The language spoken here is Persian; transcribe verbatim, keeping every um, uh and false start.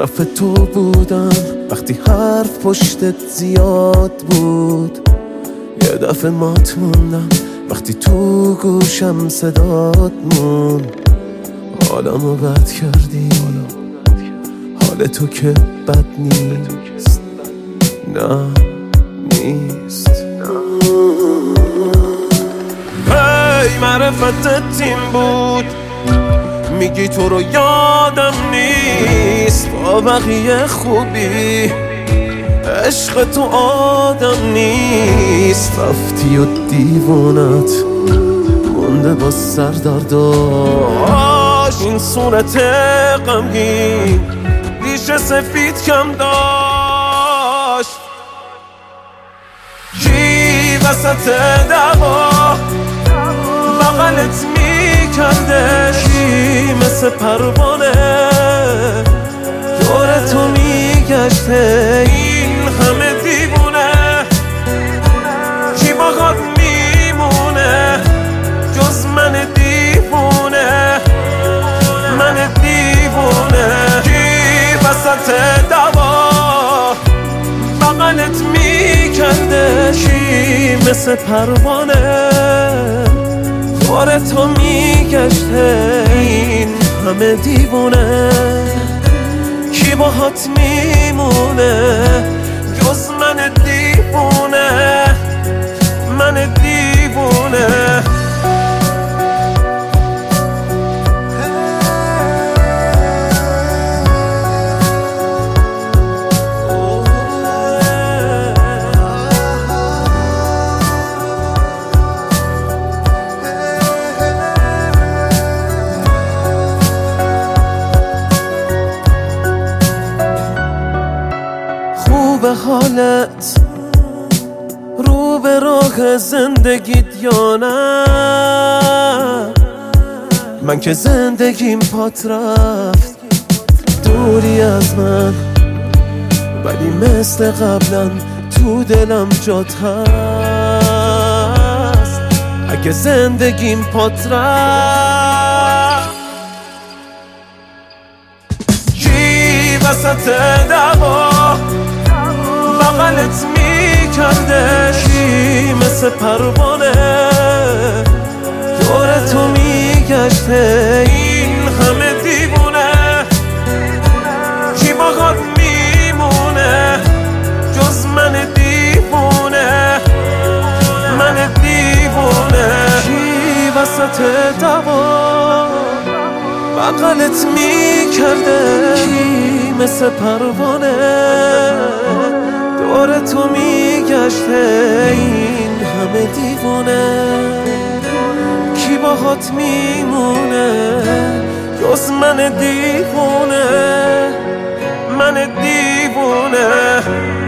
طرف تو بودم وقتی حرف پشتت زیاد بود، یه دفعه مات موندم وقتی تو گوشم صدات مون. حالمو بد کردی، حال تو که بد نیست، نه نیست. هی معرفتت این بود، میگی تو رو یادم نیست. با بقیه خوبی، عشق تو آدم نیست. رفتی و دیوونت مونده با سردرداش. این صورت غمگین ریش سفید کم داشت. کی وسط دعوا بغلت میکرده؟ کی مثل پروانه دور تو میگشته؟ این همه دیوونه کی باهات میمونه جز من دیوونه؟ من دیوونه. کی وسط دعوا بغلت میکرده؟ کی مثل پروانه دور تو میگشته؟ این همه دیوونه کی باهات میمونه جز من دیوونه؟ من دیوونه. به حالت رو به راه زندگیت یا نه؟ من که زندگیم پات رفت دوری از من، ولی مثل قبلا تو دلم جات هست. اگه زندگیم پات رفت، کی وسط دعوا بغلت میکرده؟ کی مثل پروانه دور تو میگشته؟ این همه دیوونه کی باهات میمونه جز من دیوونه؟ من دیوونه. کی وسط دعوا بغلت میکرده؟ کی مثل پروانه دور تو میگشته؟ این همه دیوونه کی باهات میمونه جز من دیوونه؟ من دیوونه.